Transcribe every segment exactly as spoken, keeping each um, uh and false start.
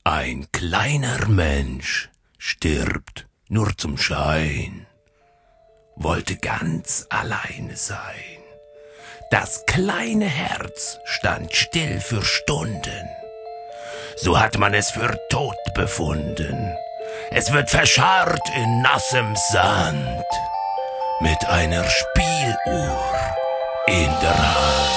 Ein kleiner Mensch stirbt nur zum Schein, wollte ganz alleine sein. Das kleine Herz stand still für Stunden, so hat man es für tot befunden. Es wird verscharrt in nassem Sand, mit einer Spieluhr in der Hand.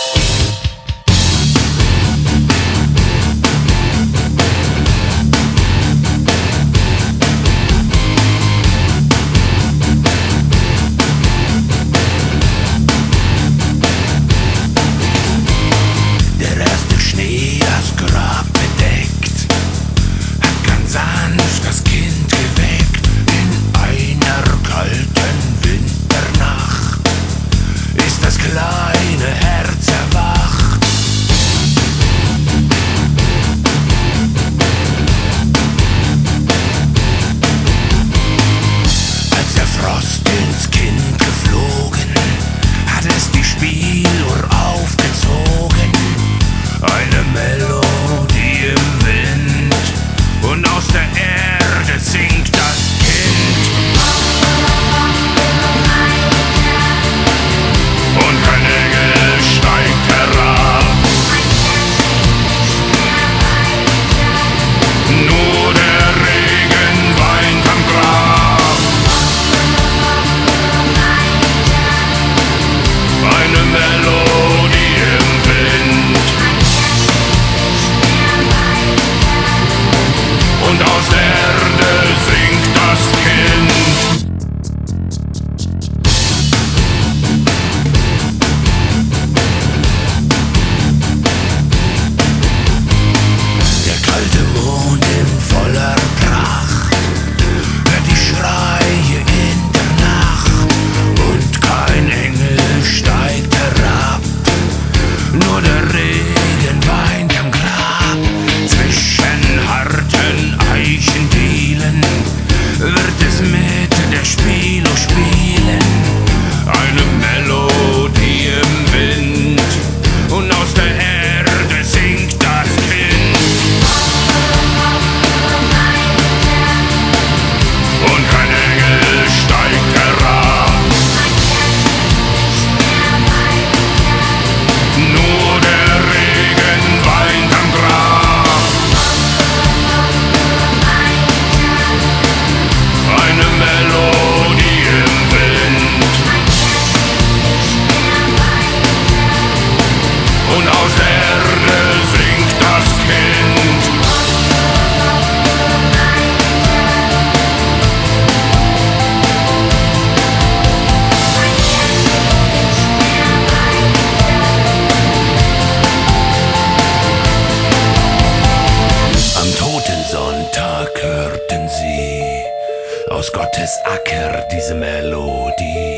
Hörten sie aus Gottes Acker diese Melodie,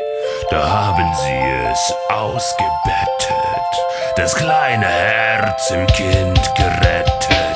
da haben sie es ausgebettet, das kleine Herz im Kind gerettet.